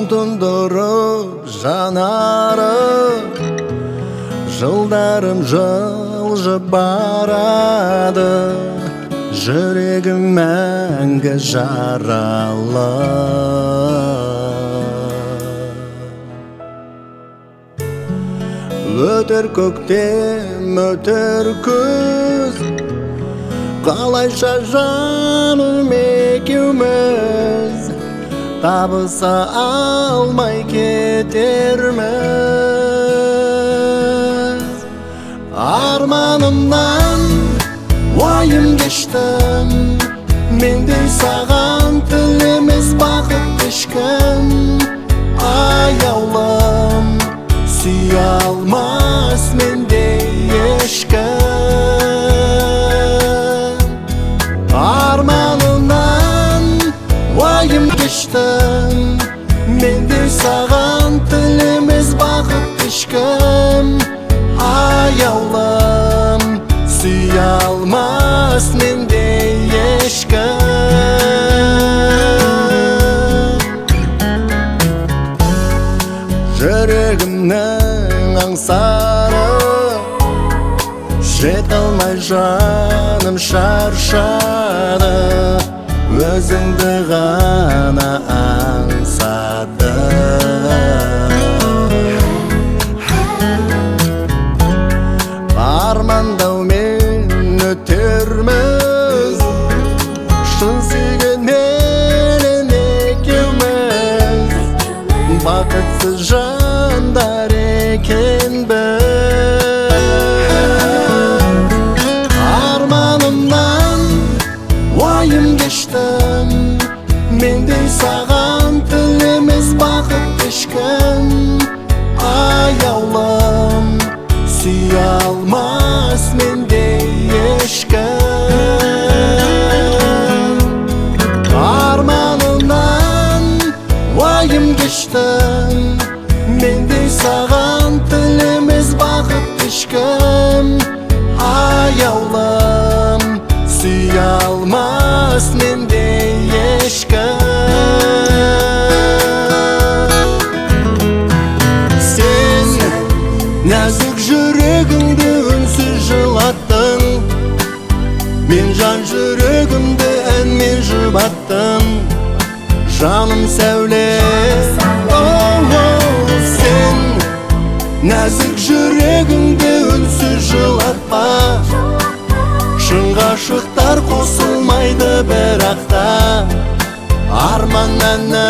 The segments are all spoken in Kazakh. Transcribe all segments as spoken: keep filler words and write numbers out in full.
тұндырып жанары, жылдарым жылжып барады, жүрегім мәңгі жаралы. Өтер көктем, өтер күз, қалайша жаным екеуміз табыса алмай кетерміз. Арманымнан уайым кештім, мендей саған тілемес бақыт ешкім. Аяулым, сүйе алмас мендей ешкім. Арманымнан уайым кештім, мендей саған тілемес бақыт ешкім. Аяулым, сүйе алмас мендей ешкім. Жүрегімнің аңсары, жете алмай жаным шаршады, өзіңді ғана аңсады. Армандаумен өтерміз, шын сүйгенмен екеуміз, бақытсыз жандар екенбіз. Арманымнан уайым кештім, мендей саған тілемес бақыт ешкім. Аяулым, сүйе алмас мендей ешкім. Арманымнан уайым кештім, мендей саған тілемес бақыт ешкім. Аяулым, сүйе алмас мендей ешкім. Сен нәзік жүрегімді үнсіз жылаттың, мен жан жүрегімді әнмен жұбаттым. Жаным сәуле, сен нәзік жүрегімді үнсіз жылатпа. Шын ғашықтар қосылмайды бірақта, арман әні.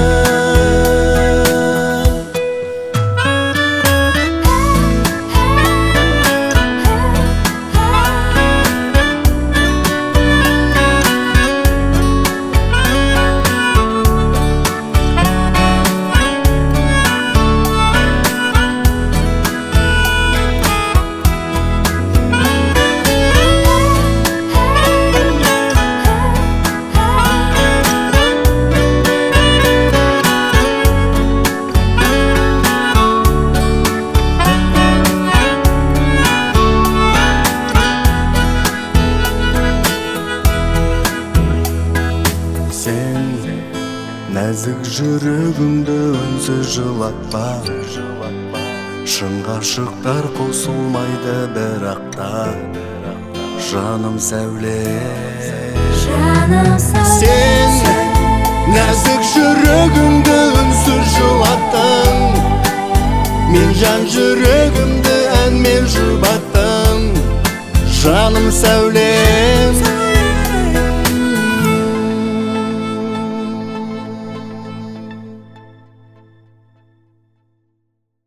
Сен нәзік жүрегімді үнсіз жылатпа. Шын ғашықтар қосылмайды бірақта, жаным сәуле. Сен нәзік жүрегімді үнсіз жылаттың, мен жан жүрегімді әнмен жұбаттым. Жаным сәуле.